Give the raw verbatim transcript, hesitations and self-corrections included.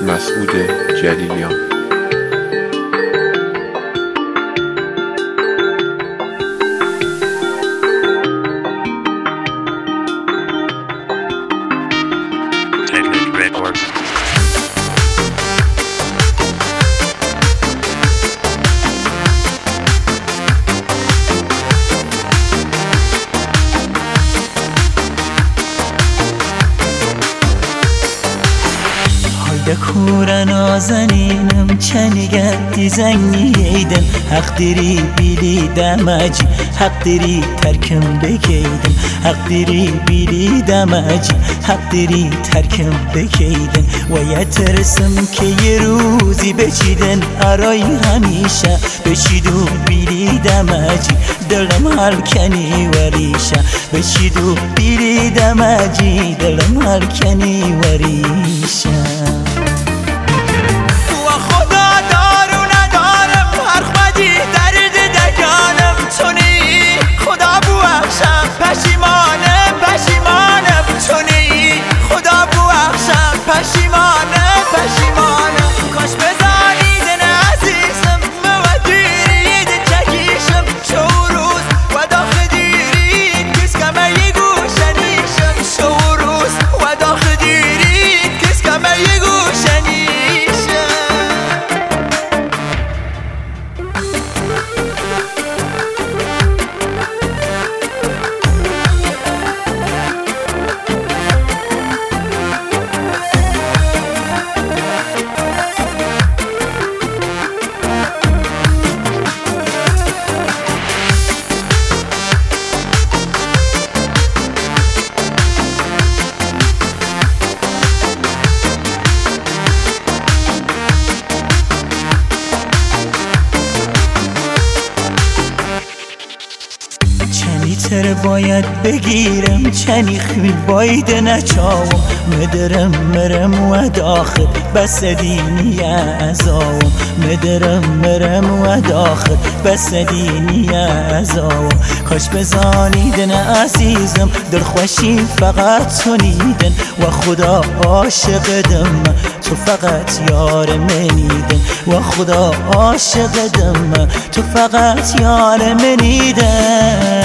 مسعود جلیلیان. Kura nazaninım çəni gəldi zəngi eydin Haq diri bili dəməci Haq diri tərkim bekeydin Haq diri bili dəməci Haq diri tərkim bekeydin و یترسم که یه روزی بچیدن آرای همیشه بچید و بیلی دمجی دلم هلکنی و ریشه بچید و بیلی دمجی دلم هلکنی و ریشه پشیمانم پشیمانم تو نی خدا ببخشم پشیمانم پشیمانم کاش بزنید عزیزم مودید چکیشم شو روز و داخل دیرید کس کمه یه گوشنیشم شو روز و داخل دیرید کس کمه یه گوشنیشم تر باید بگیرم چنی خوی باید نچاوم مدرم مرم و داخل بس دینی ازاوم مدرم مرم و داخل بس دینی ازاوم کاش بزانیدن عزیزم دل خوشی فقط تو نیدن و خدا عاشقدم تو فقط یار منیدن و خدا عاشقدم تو فقط یار منیدن